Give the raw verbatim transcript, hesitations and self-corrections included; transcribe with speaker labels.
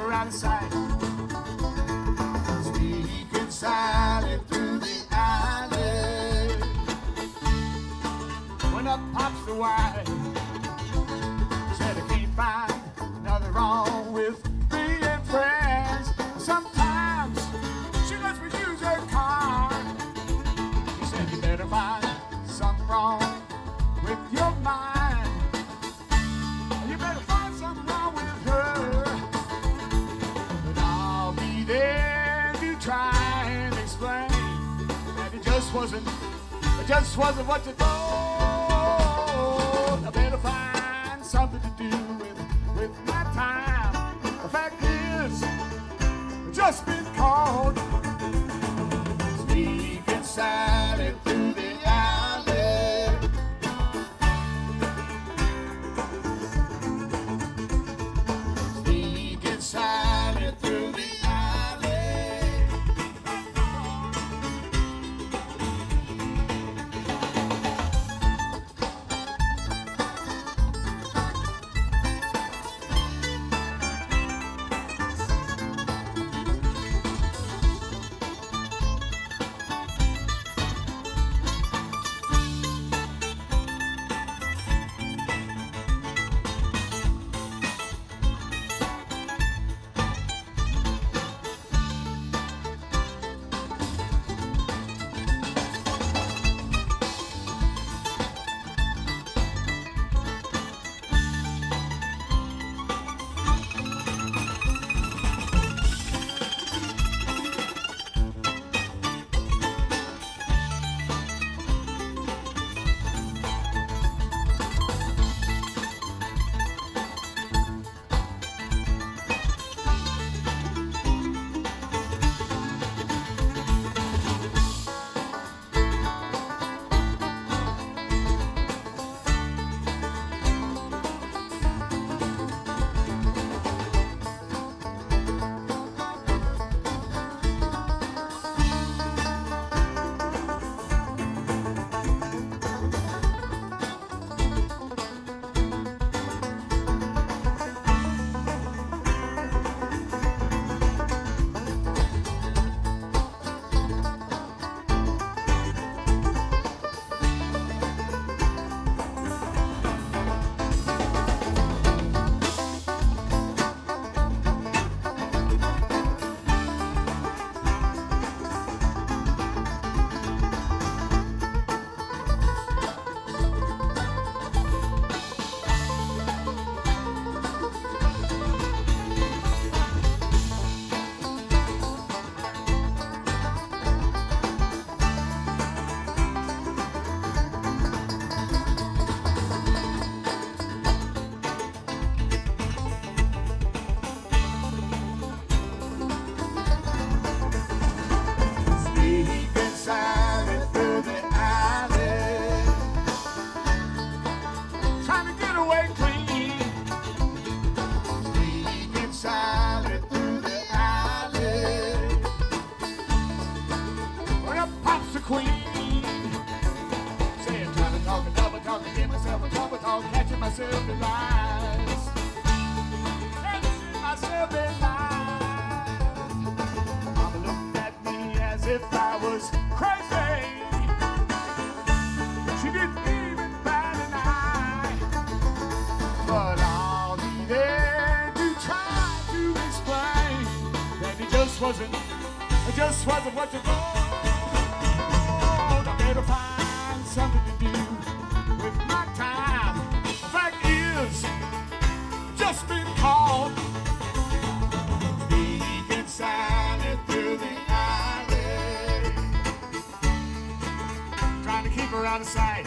Speaker 1: her out of sight. Sneaking silent through the alley. When up pops the wife, said I can't find nothing wrong with being friends. Sometimes she lets me use her car. He said you better find something wrong with your mind. You better find something wrong with her. But I'll be there to try and explain that it just wasn't, it just wasn't what you thought. I better find something to do with, with my time. The fact is, I've just been caught sneaking silent through the alley. Sneaking silent through the alley. Catching myself in lies, catching myself in lies. Mama looked at me as if I was crazy. She didn't even bat an eye. But I'll be there to try to explain that it just wasn't, it just wasn't what you thought. I better find something to do with my time. The fact is, just been caught sneaking silent through the alley, trying to keep her out of sight.